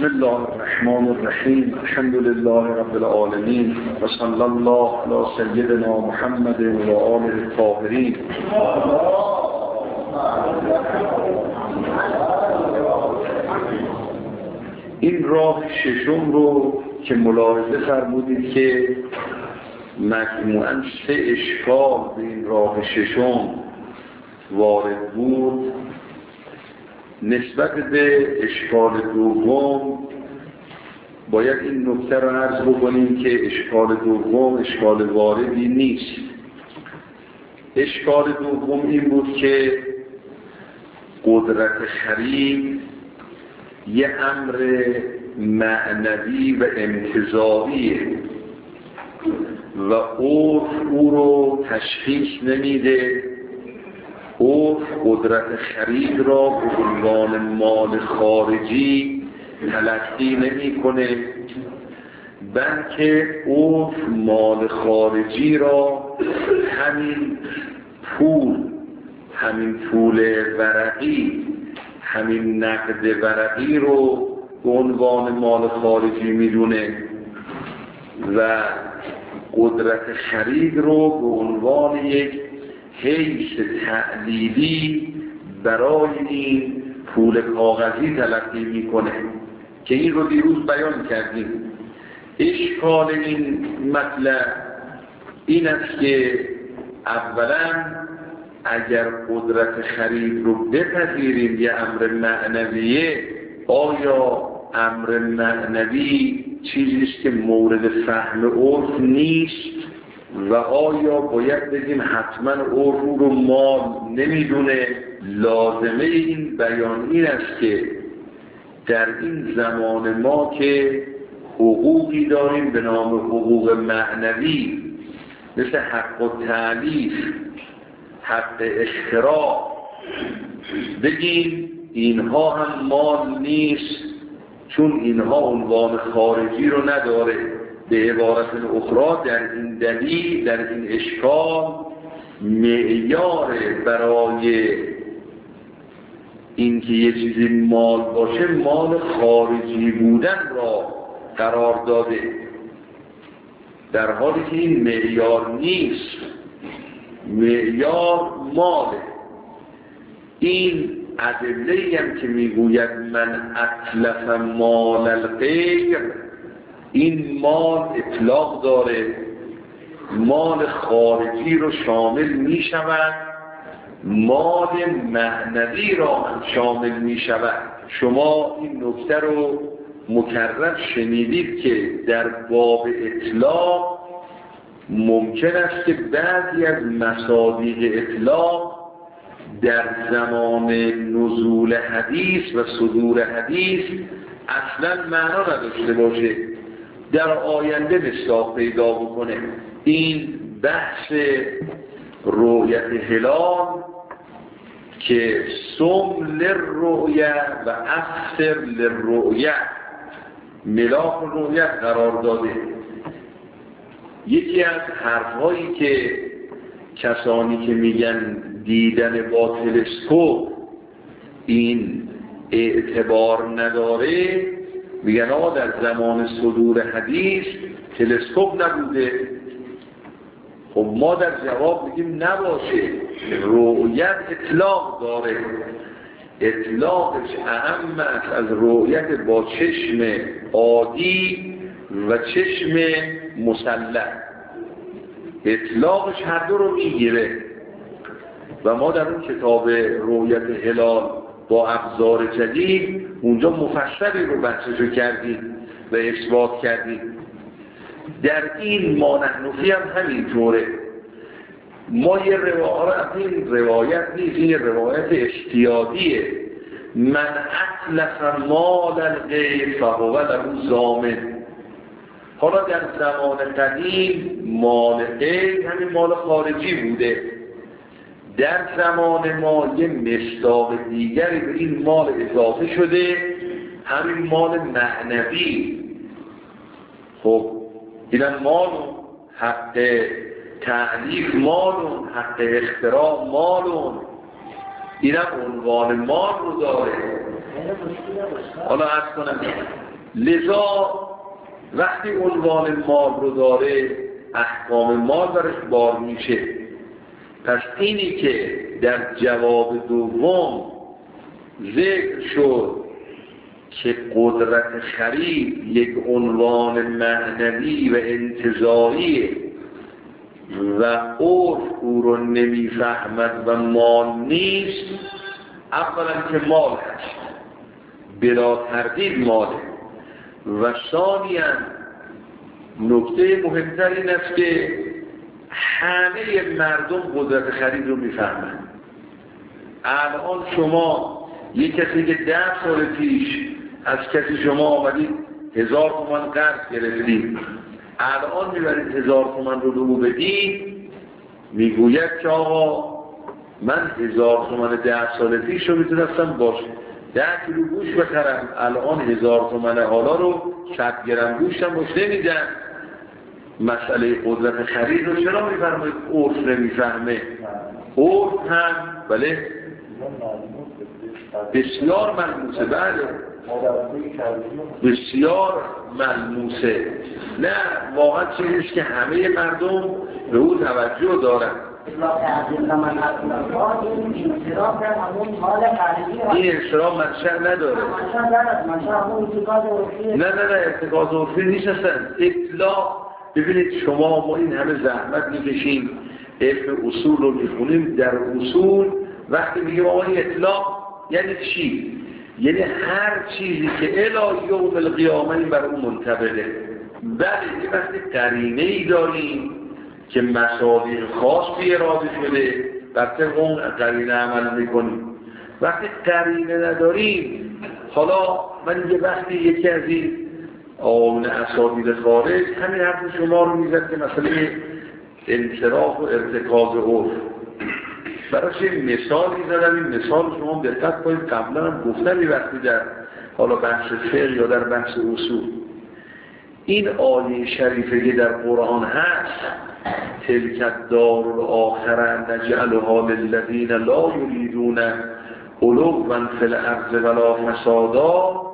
بسم الله الرحمن الرحیم. الحمد لله رب العالمین و صلی الله علی سیدنا محمد و آله الطاهرین. این راه ششم رو که ملاحظه فرمودید که مجموعاً 3 اشکال به این راه ششم وارد بود. نسبت به اشکال دوم باید این نکته را عرض بکنیم که اشکال دوم اشکال واردی نیست. اشکال دوم این بود که قدرت خرید یه امر معنوی و انتزاعیه و عرف او رو تشخیص نمیده. عرف قدرت خرید را به عنوان مال خارجی تلقی نمی‌کنه، بلکه عرف مال خارجی را همین پول ورقی، همین نقد ورقی رو به عنوان مال خارجی میدونه و قدرت خرید رو به عنوان یک حیث تعلیلی برای این پول کاغذی تلقی میکنه که این رو دیروز بیان کردیم. اشکال این مطلب این است که اولا اگر قدرت خرید رو بپذیریم یه امر معنویه، آیا امر معنوی چیزیست که مورد فهم عرف نیست و آیا باید بگیم حتما عرف رو مال نمیدونه؟ لازمه این بیان این است که در این زمان ما که حقوقی داریم به نام حقوق معنوی مثل حق التألیف، حق اختراع، بگیم اینها هم مال نیست چون اینها عنوان خارجی رو نداره. به عبارت اخرى در این دلیل، در این اشکال معیار برای اینکه یه چیزی مال باشه مال خارجی بودن را قرار داده، در حالی که این معیار نیست. معیار ماله. این ادله‌ای هم که میگوید من اتلف مال الغیر، این مال اطلاق داره، مال خارجی رو شامل می شود، مال معنوی را شامل می شود. شما این نکته رو مکرر شنیدید که در باب اطلاق ممکن است که بعضی از مصادیق اطلاق در زمان نزول حدیث و صدور حدیث اصلا معنا نداشته باشه، در آینده مصداق پیدا بکنه. این بحث رؤیت هلال که صم للرؤیه و افطر للرؤیه، ملاک رؤیت قرار داده. یکی از حرفهایی که کسانی که میگن دیدن با تلسکوپ این اعتبار نداره، میگن آقا در زمان صدور حدیث تلسکوپ نبوده. خب ما در جواب میگیم نباشه، رؤیت اطلاق داره، اطلاقش اهم است از رؤیت با چشم عادی و چشم مسلح. اطلاقش هر دو رو میگیره و ما در اون کتاب رؤیت هلال با ابزار جدید اونجا مفصلی رو بحثشو کردیم و اثبات کردیم. در این مانحنفی هم همینطوره. ما یه روایت نیست، این روایت استیادیه. من اتلف مال الغیر فهو له ضامن. حالا در زمان قدیم مال غیر همین مال خارجی بوده، در زمان ما یه مصداق دیگری به این مال اضافه شده، همین مال معنوی. خب اینم مالون، حق تألیف مالون، حق اختراع مالون، اینم عنوان مال رو داره. حالا عرض کنم لذا وقتی عنوان مال رو داره احکام مال برش بار میشه. پس اینی که در جواب دوم ذکر شد که قدرت خرید یک عنوان معنوی و انتزاعی و عرف او رو نمیفهمد و مال نیست، اولا که مال هست، بلا تردید ماله، و ثانیاً نکته مهمتر این است که همه مردم قدرت خرید رو میفهمند. الان شما یک کسی که 10 سال پیش از کسی شما آمدید 1000 تومان قرض گرفتید، الان میبرید 1000 تومان رو او بدید، میگوید که آقا من 1000 تومان 10 سال پیش رو میتونستم باشه 10 کیلو گوشت بخرم، الان 1000 تومان حالا رو 100 گرم گوشتم باش نمیدن. مسئله قدرت خرید رو چرا میفرمایید عرف نمیفهمه؟ عرف هم بله بسیار ملموسه، بله بسیار ملموسه. نه واقعا چیزیست که همه مردم به او توجه دارن. این انصراف منشأ نداره. نه ارتکاز عرفی نیست اصلا. اطلاق، ببینید شما ما این همه زحمت میکشیم علم اصول رو میخونیم، در اصول وقتی میگیم آقا این اطلاق یعنی چی؟ یعنی هر چیزی که الی یوم القیامه بر اون منطبقه. بله این وقتی قرینه ای داریم که مصادیق خاصی اراده شده بر طبق اون قرینه عمل میکنیم. وقتی قرینه نداریم، حالا من یه وقتی یکی از این آن اساطیر خارج همین حرف شما رو میزد که مسئله انصراف و ارتکاز عرف، براش این مثالی زدم. این مثال شما دقت کنید، قبلا هم گفتم وقتی در حالا بحث فقه یا در بحث اصول این آیه شریفه که در قرآن هست تلک الدار الاخره نجعلها للذین لا یریدون علوا فی الارض ولا فسادا،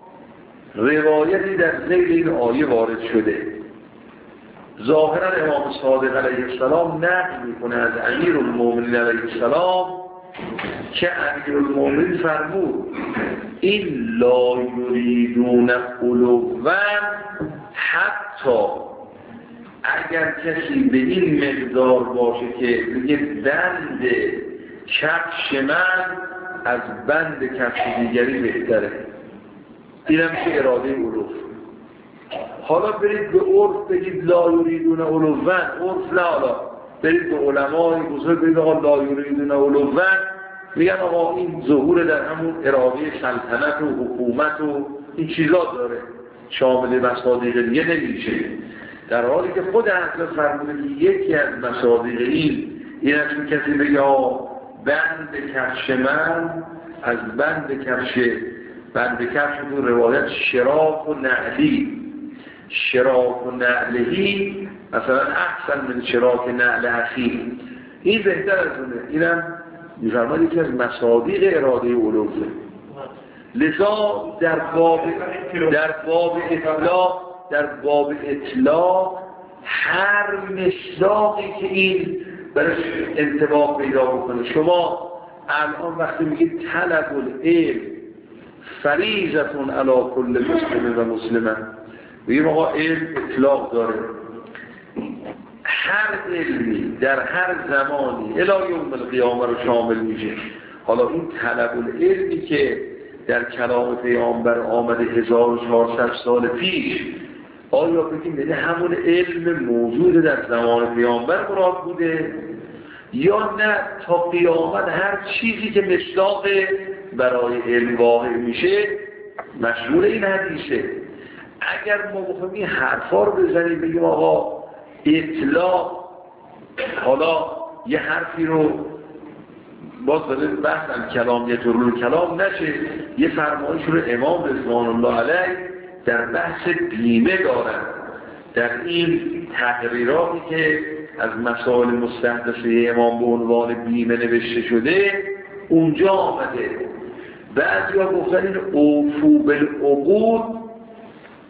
روایتی در ذیل این آیه وارد شده. ظاهرا امام صادق علیه السلام نقل میکنه از امیرالمومنین علیه السلام که امیرالمومنین فرمود این لا یریدون علوا، حتی اگر کسی به این مقدار باشه که میگه بند کفش من از بند کفش دیگری بهتره، اینم که اراده علو. حالا برید به عرف بگید لا یریدون علوا، عرف نه، حالا برید به علمای بزرگ بگید آقا لا یریدون علوا، میگن آقا این ظهور در همون اراده سلطنت و حکومت و این چیزا داره، شامل مصادیق دیگه نمیشه. در حالی که خود حضرت فرموده که یکی از مصادیق این است که کسی بگه بند کفش من از بند کفش تو روایت شراک و نعلهی مثلا احسن من شراک نعل اخی، این بهتر از اونه. اینم میفرماید که از مصادیق اراده علوه. لذا در باب اطلاق هر مصداقی که این برش انطباق پیدا بکنه، شما الان وقتی میگید طلب العلم فریضتون علی کل مسلم و مسلمه، بگیم آقا علم اطلاق داره، هر علمی در هر زمانی الی یوم القیامه رو شامل میشه. حالا این طلب العلمی که در کلام پیامبر آمده 1400 سال پیش، آیا بگیم یعنی همون علم موجود در زمان پیامبر مراد بوده یا نه تا قیامت هر چیزی که مصداق برای علم واقع میشه مشمول این حدیثه؟ اگر ما بخوایم این حرفا رو بزنیم بگیم آقا اطلاق، حالا یه حرفی رو باز داره بحثم کلامیت و کلام نشه، یه فرمایش رو امام رضوان الله علیه در بحث بیمه دارن، در این تقریراتی که از مسائل مستحدثه امام به عنوان بیمه نوشته شده اونجا آمده. بعضیا گفتن این اوفو بالعقود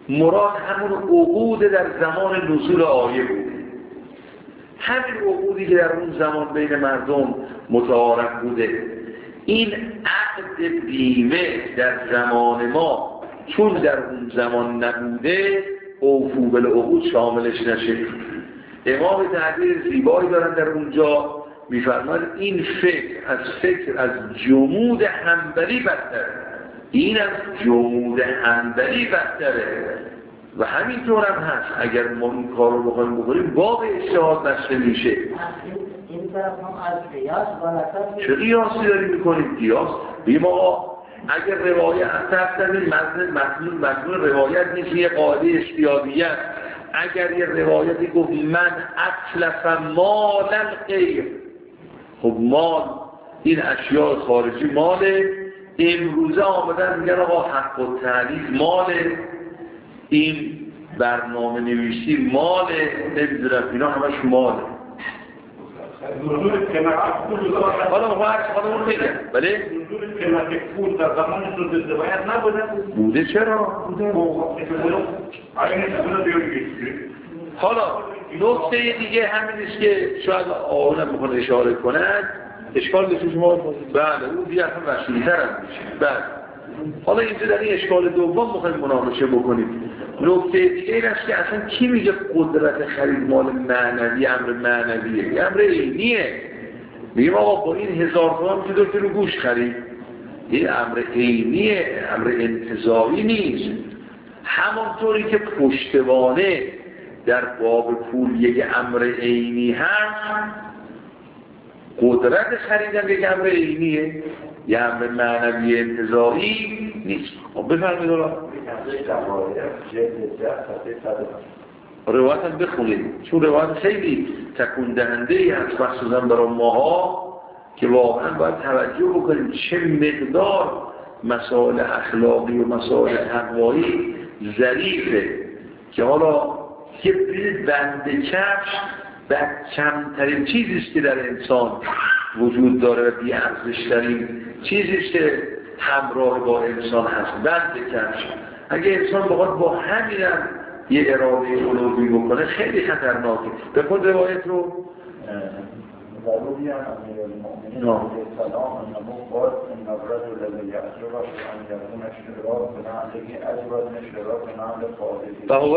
مراد همون عقود در زمان نزول آیه بوده. همین عقودی که در اون زمان بین مردم متعارف بوده. این عقد بیمه در زمان ما چون در اون زمان نبوده، اوفو بالعقود شاملش نشه. امام تعبیر زیبایی دارن در اونجا، میفرماید این فکر از جمود حنبلی بدتره. این از جمود حنبلی بدتره و همینطور هم هست. اگر ما این کار رو بخوریم باب اجتهاد بسته میشه. این طرف هم از قیاس بالاتر. چه قیاسی داری میکنیم؟ قیاس بیم آقا اگر روایت اصلا مضمون روایت نیست، یه قاعده اشتیابیت. اگر یه روایتی گفت من اتلف مال الغیر، خب مال این اشیاء خارجی ماله، امروزه آمدن میگن آقا حق و تعلیف ماله، این برنامه نویسی ماله، نمیدونم اینا همش ماله. حالا اون میگه بله قیمت پول در زمان سود روایت نبوده بوده. چرا؟ حالا نکته دیگه همین است که شاید آقایون میخوان اشاره کنند، اشکال به شما بله اون دیگه اصلا وسیع‌تر هم میشه. بله حالا اینجا در این اشکال دوم میخوایم مناقشه بکنیم. نکته دیگه این است که اصلا کی میگه قدرت خرید مال معنوی امر معنویه؟ امر عینیه. میگیم آقا با این 1000 تومان که 2 کیلو گوشت خرید، این امر عینیه، امر انتزاعی نیست. همانطوری که پشتوانه در باب پول یک امر عینی هست، قدرت خریدن یک امر عینیه، یک امر معنوی انتزاعی نیست. خب بفرمایید الله روایت هم بخونید، چون روایت خیلی تکون دهنده ای هست مخصوصا برای ماها که واقعا باید توجه بکنیم چه مقدار مسائل اخلاقی و مسائل تقوایی ظریفه که حالا یه بند کفش در کمترین چیزیست که در انسان وجود داره و بی‌ارزش‌ترین چیزیست که همراه با انسان هست، بند کفش. اگه انسان بخواد با همینم یه اراده علوی بکنه خیلی خطرناکه. بخون روایت رو ضروری هم امیر المؤمنین علیه السلام انه قال ان الرجل الذي يعجبه ان يكون اشتراك بنعله اجود من اشتراك بنعل فاضله فهو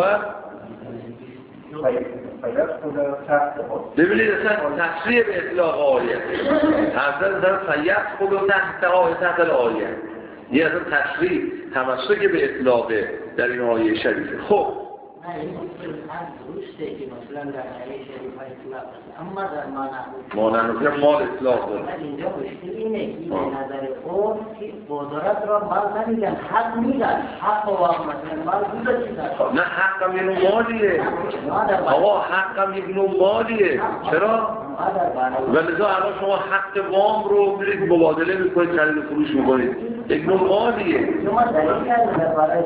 فيدخل تحت ببینید اصلا تصریح به اطلاق آیه حضرت در فیدخل تحت الآیه یه اصلا تصریح تمسک به اطلاق در این آیه شریفه. خب این درسته که مثلا در آیه شریف اطلاق است، اما در مانند مال اطلاق داره. اینجا مشکل اینه که به نظر اون که قدرت را مال نمیگن، حق میگن، حق و مثلا مال بوده چیزا نه حقم یه نوع مالیه آقا، حقم یک نوع مالیه. چرا؟ ولذا الان شما حق وام رو برید مبادله میکنید، خرید و فروش میکنید، یک نوع مالیه. شما دلیل نداره برای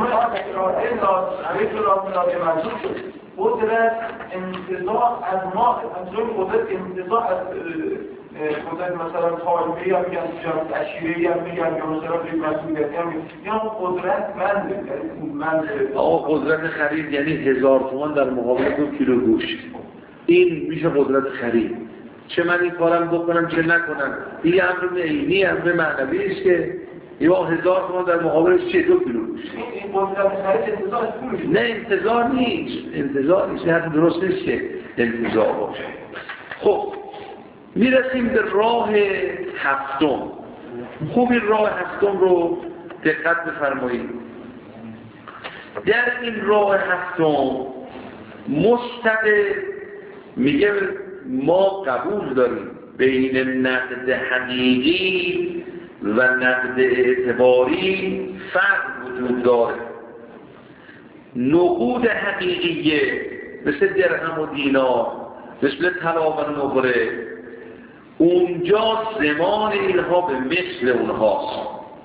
قدرت انتزاع از ما، همچنین قدرت انتزاع از قدرت مثلا طالبه یا میگن عشیره یا میگن یا مثلا یک مسئولیتی هم یا قدرت من آقا قدرت خرید یعنی 1000 تومان در مقابل 2 کیلو گوشت، این میشه قدرت خرید. چه من این کارم بکنم چه نکنم، این امر عینی امر معنوی است که یا 1000 تومان در مقابلش چه 2 کیلو گوشت. این قدرت خرید انتزاع پولش نه انتزاع نیست، انتزاع نیست، حرف درست نیست که انتزاع باشه. خب میرسیم به راه هفتم. خوب این راه هفتم رو دقت بفرمایید. در این راه هفتم مستقل میگه ما قبول داریم بین نقد حقیقی و نقد اعتباری فرق وجود داره. نقود حقیقیه مثل درهم و دینار، مثل طلا و نقره، اونجا زمان اینها به مثل اونهاست،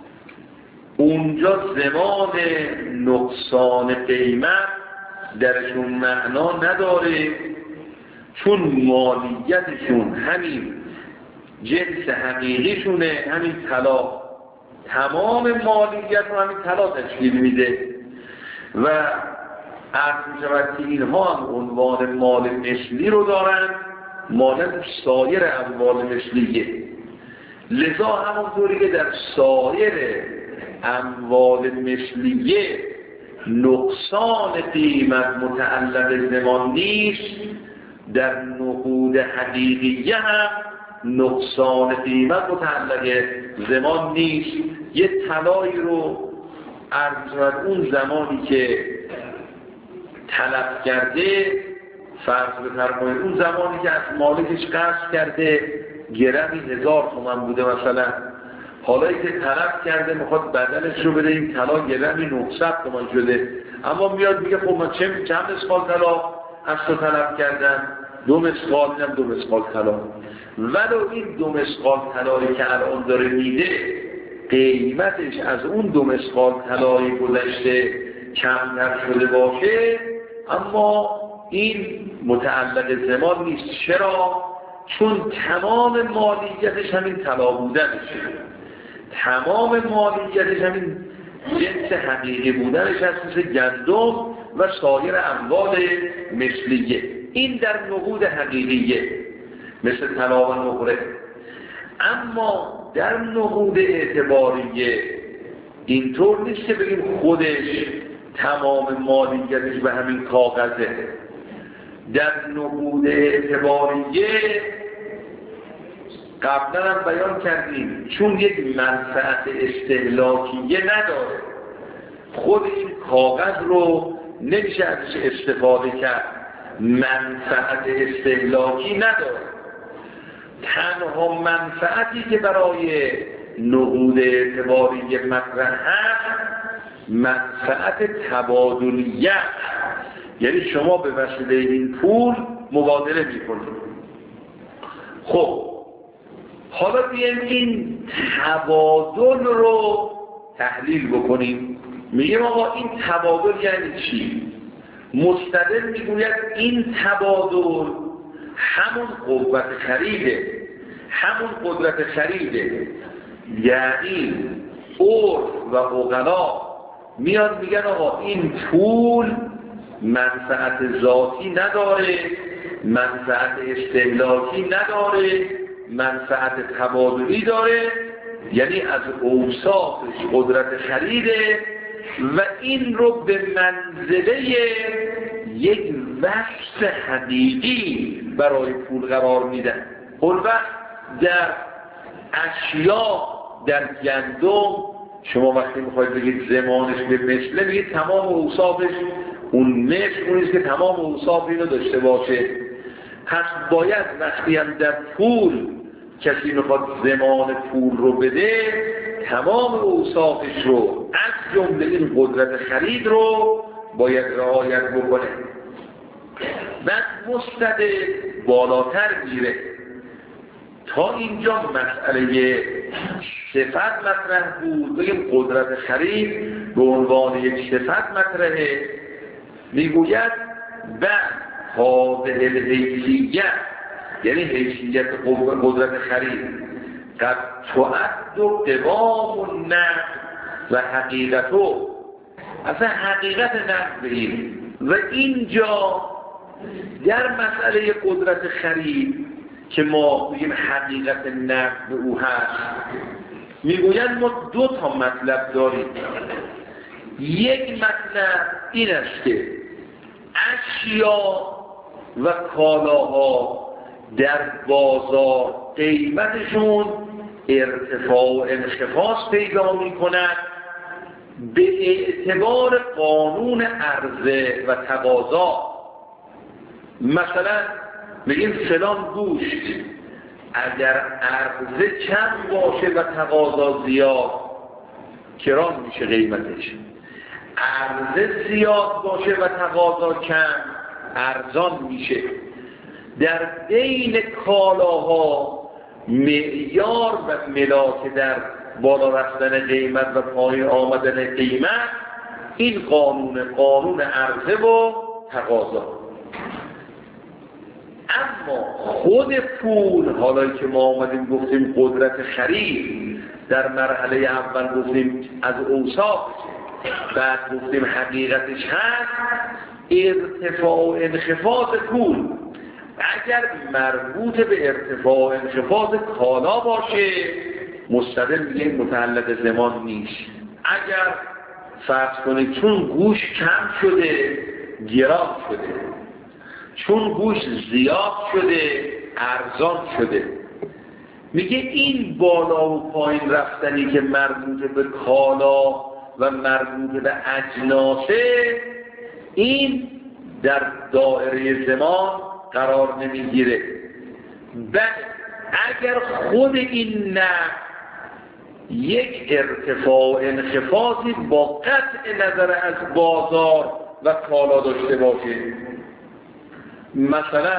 اونجا زمان نقصان قیمت درشون معنا نداره، چون مالیتشون همین جنس حقیقیشونه، همین طلا، تمام مالیت رو همین طلا تشکیل میده و عرض می شود که اینها هم عنوان مال مثلی رو دارن مانند سایر اموال مثلیه. لذا همونطوری که در سایر اموال مثلیه نقصان قیمت متعلق زمان نیست، در نقود حقیقیه هم نقصان قیمت متعلق زمان نیست. یه طلایی رو عرض اون زمانی که تلف کرده، فرض بفرمایید اون زمانی که از مالکش قرض کرده گرمی 1000 تومان بوده مثلا، حالا که تلف کرده میخواد بدلش رو بده، این طلا گرمی 900 تومان شده، اما میاد میگه خب من چند مسقال طلا از تو تلف کردم؟ 2 مسقال، اینم 2 مسقال طلا. ولو این 2 مسقال طلایی که الان داره میده قیمتش از اون 2 مسقال طلایی گذشته کمتر شده باشه، اما این متعلق زمان نیست. چرا؟ چون تمام مالیتش همین طلا بودنشه، تمام مالیتش همین جنس حقیقی بودنش هست، مثل گندم و سایر اموال مثلیه. این در نقود حقیقیه مثل طلا و نقره. اما در نقود اعتباریه اینطور نیست که بگیم خودش تمام مالیتش به همین کاغذه. در نقود اعتباریه قبلا هم بیان کردیم چون یک منفعت استهلاکیه نداره، خود این کاغذ رو نمیشه ازش استفاده کرد، منفعت استهلاکی نداره. تنها منفعتی که برای نقود اعتباریه مطرح هست منفعت تبادلیه، یعنی شما به وسیله این پول مبادله میکنید. خب حالا بیایم این تبادل رو تحلیل بکنیم. میگیم آقا این تبادل یعنی چی؟ مستدل میگوید این تبادل همون قوت خریده، همون قدرت خریده. یعنی عرف و عقلا میاد میگن آقا این پول منفعت ذاتی نداره، منفعت استهلاکی نداره، منفعت تبادلی داره، یعنی از اوصافش قدرت خریده و این رو به منزله یک وصف حقیقی برای پول قرار میدن. اون وقت در اشیا، در گندم شما وقتی میخواید بگید زمانش به مثله، میگید تمام اوصافش اون مثل اونیست که تمام اوصاف اینو داشته باشه. پس باید وقتی هم در پول کسی میخواد زمان پول رو بده تمام اوصافش رو از جمله این قدرت خرید رو باید رعایت بکنه. بعد مستدل بالاتر میره. تا اینجا مسئله صفت مطرح بود، بگیم قدرت خرید به عنوان یک صفت مطرحه. میگوید بعد هذه الحیثیت، یعنی حیثیت قدرت خرید، قد تعد قوام النقد و حقیقتو، اصلا حقیقت نقد بگیم. و اینجا در مسئله قدرت خرید که ما بگیم حقیقت نقد او هست، میگوید ما 2 تا مطلب داریم. یک مطلب این است که اشیا و کالاها در بازار قیمتشون ارتفاع و انخفاض پیدا می‌کند به اعتبار قانون عرضه و تقاضا. مثلا بگیم فلان گوشت اگر عرضه کم باشه و تقاضا زیاد کران میشه قیمتش، عرضه زیاد باشه و تقاضا کم ارزان میشه. در بین کالاها معیار و ملاک در بالا رفتن قیمت و پایین آمدن قیمت این قانون عرضه و تقاضا. اما خود پول، حالا که ما آمدیم گفتیم قدرت خرید، در مرحله اول گفتیم از اوصافش بعد گفتیم حقیقتش هست ارتفاع و انخفاض پول. اگر مربوط به ارتفاع و انخفاض کالا باشه مستدل میگه متعلق زمان نیست. اگر فرض کنید چون گوش کم شده گران شده، چون گوش زیاد شده ارزان شده، میگه این بالا و پایین رفتنی که مربوط به کالا و مربوط به اجناسه این در دایره زمان قرار نمیگیره. بعد اگر خود این نه یک ارتفاع و انخفاضی با قطع نظر از بازار و کالا داشته باشه، مثلا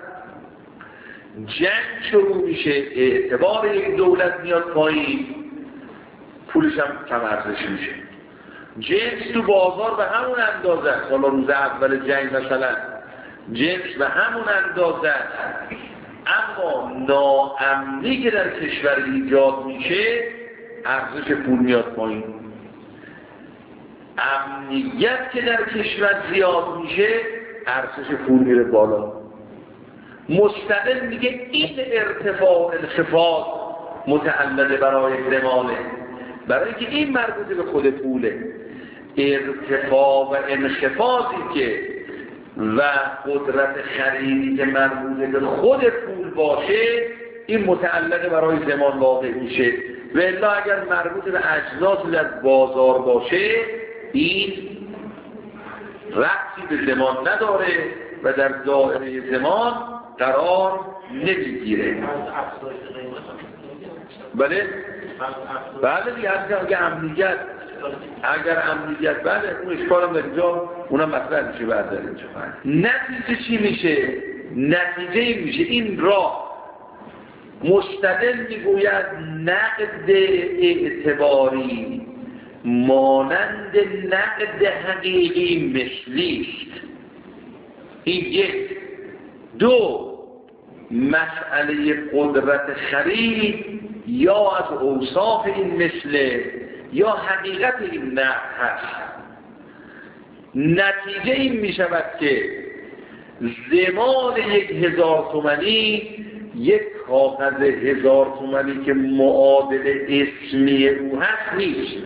جنگ شروع میشه اعتبار یک دولت میاد پایین، پولش هم کم ارزش میشه. جنس تو بازار به همون اندازه است، حالا روز اول جنگ مثلا جنس به همون اندازه است، اما ناامنی که در کشور ایجاد میشه ارزش پول میاد پایین. امنیت که در کشور زیاد میشه ارزش پول میره بالا. مستقل میگه این ارتفاع و انخفاض متعلق برای زمانه، برای که این مربوط به خود پوله. ارتفاع و انخفاضی که و قدرت خریدی که مربوط به خود پول باشه این متعلق برای زمان واقع میشه. و الا اگر مربوط به اجناس در بازار باشه این ربطی به زمان نداره و در دایره زمان قرار نمیگیره. بله؟ بله دیگه اگر امنیت بله اون اشکال هم در اینجا اونم مطرح میشه بعد در اینجا. نتیجه چی میشه؟ نتیجه این میشه این راه مستدل میگوید نقد اعتباری مانند نقد حقیقی مثلیست. این یک. دو، مسئله قدرت خرید یا از اوصاف این مثله یا حقیقت این نقد هست. نتیجه این می شود که زمان 1000 تومانی یک کاغذ 1000 تومانی که معادل اسمی او هست نیست،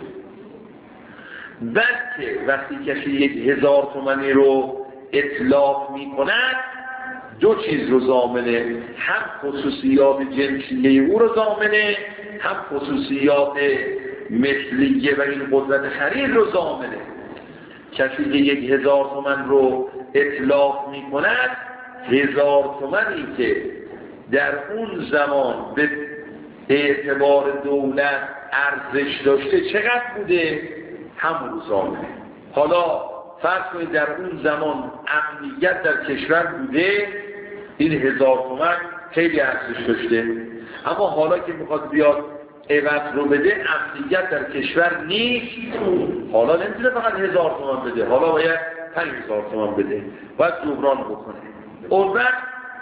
بلکه وقتی کسی 1000 تومانی رو اطلاق می کند دو چیز رو ضامنه، هم خصوصیات جنسیه او رو ضامنه، هم خصوصیات مثلیه و این قدرت خرید رو ضامنه. کسی که 1000 تومان رو اطلاق می کند 1000 تومانی که در اون زمان به اعتبار دولت ارزش داشته چقدر بوده همون رو ضامنه. حالا فرض کنید در اون زمان امنیت در کشور بوده، این 1000 تومان خیلی ارزش داشته، اما حالا که میخواد بیاد عوض رو بده امنیت در کشور نیست، حالا نمیتونه فقط 1000 تومان بده، حالا باید 5000 تومان بده، باید جبران بکنه. اون وقت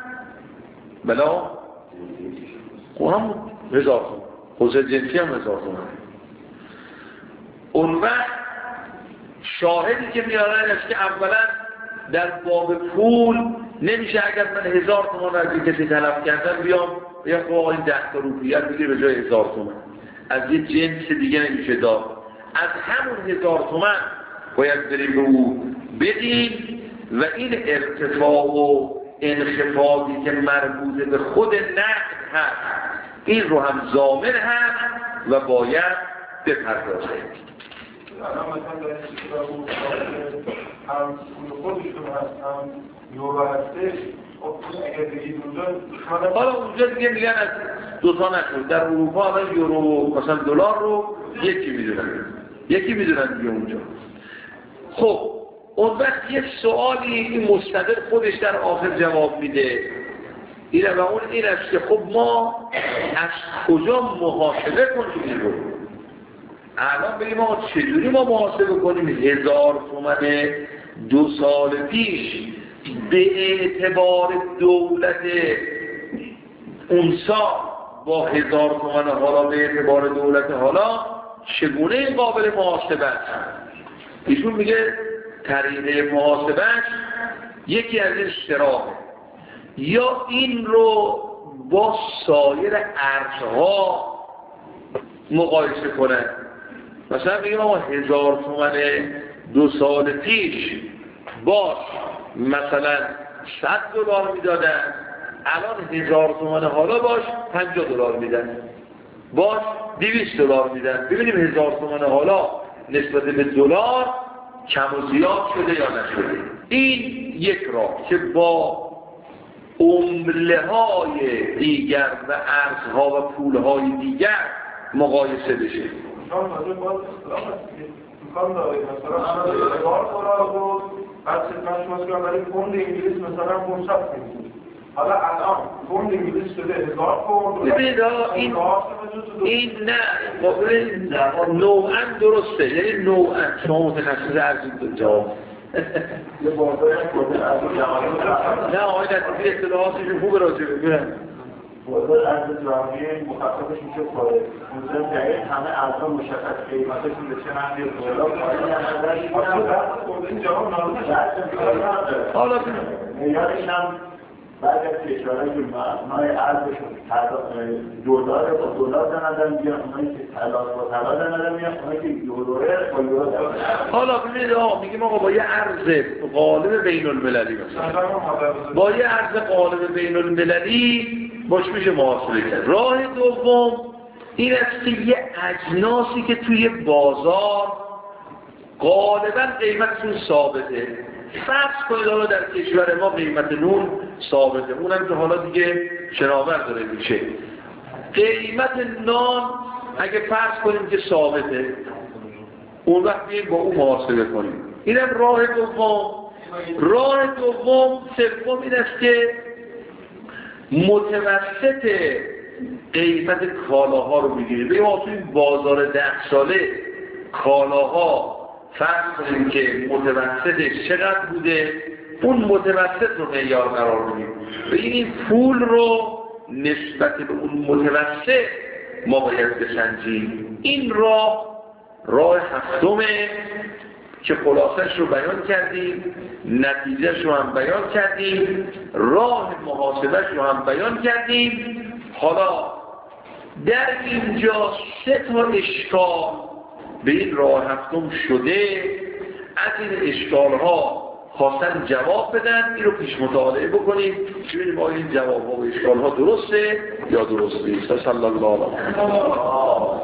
بلا هم 1000 تومان خصوص جنسی هم 1000 تومان. اون وقت شاهدی که میارن است که اولا در باب پول نمیشه اگر من 1000 تومان از این کسی طلب کردم بیام آقا این 10 تا روپیه بگیر به جای 1000 تومان از یه جنس دیگه نمیشه داد، از همون 1000 تومان باید بریم به او بدیم و این ارتفاع و انخفاضی که مربوط به خود نقد هست این رو هم ضامن هست و باید بپردازه. الان مثلا در این هم خودشون هست هم یورو هستش، اگر بگید اونجا حالا اونجا دیگه میگن از دوتا نشد. در اروپا الان یورو مثلا دلار رو یکی میدونن دیگه اونجا. خب اون وقت یه سوالی این مستدل خودش در آخر جواب میده اینه و اون این است که خب ما از کجا محاسبه کنیم این رو؟ الان بگیم ما چجوری ما محاسبه کنیم 1000 تومان 2 سال پیش به اعتبار دولت اون سال با 1000 تومان حالا به اعتبار دولت حالا چگونه این قابل محاسبه است؟ ایشون میگه طریقه محاسبهش یکی از این شراحه، یا این رو با سایر ارزها مقایسه کنه. مثلا بگیم ما 1000 تومن 2 سال پیش باش مثلا $100 میدادن، الان 1000 تومن حالا باش $50 میدن، باش $200 میدن. ببینیم 1000 تومن حالا نسبت به دلار کم و زیاد شده یا نشده. این یک راه که با عمله های دیگر و ارزها و پول های دیگر مقایسه بشه. امکان داره مثلا $1000 بود، بعد خدمت شما که برای پوند انگلیس مثلا 500 میلیون، حالا الان پوند انگلیس شده 1000 پوند. ببینید این نه نوعاً درسته، یعنی نوعاً شما متخصص ارزید جواب نه آقای دستی اطلاعاتشون خوب راجع بگیرن. بازار ارز جهانی مخصصش میشه پاره موزه دقیق همه ارزها مشخص قیمتشون به چه معنی حالا معیارش هم بعد از کشورهای که مبنای ارزشون دلار با دلار در نظر میگیرن، اونایی که طلا با طلا در نظر میگیرن، اونایی که یوروه با یورو در نظر. حالا ببینید میگیم آقا با یه ارز غالب بین المللی مثلا با یه ارز غالب بین المللی باش میشه محاسبه کرد. راه دوم این است که یه اجناسی که توی بازار غالبا قیمتشون ثابته، فرض کنید حالا در کشور ما قیمت نون ثابته، اونم که حالا دیگه شناور داره میشه، قیمت نان اگه فرض کنیم که ثابته، اون وقت بیاییم با اون محاسبه کنیم. اینم راه دوم. راه دوم سوم این است که متوسط قیمت کالاها رو بگیریم. بگیم ما توی بازار 10 ساله کالاها فرض کنیم که متوسطش چقدر بوده، اون متوسط رو معیار قرار بدیم. بگیم این پول رو نسبت به اون متوسط ما باید بسنجیم. این راه هفتمه که خلاصش رو بیان کردیم، نتیجهش رو هم بیان کردیم، راه محاسبهش رو هم بیان کردیم. حالا در اینجا 3 تا اشکال به این راه هفتم شده، از این اشکالها خواستن جواب بدن. این رو پیش مطالعه بکنیم ببینیم آیا این جوابها و اشکالها درسته یا درست نیست. صلی الله علیه و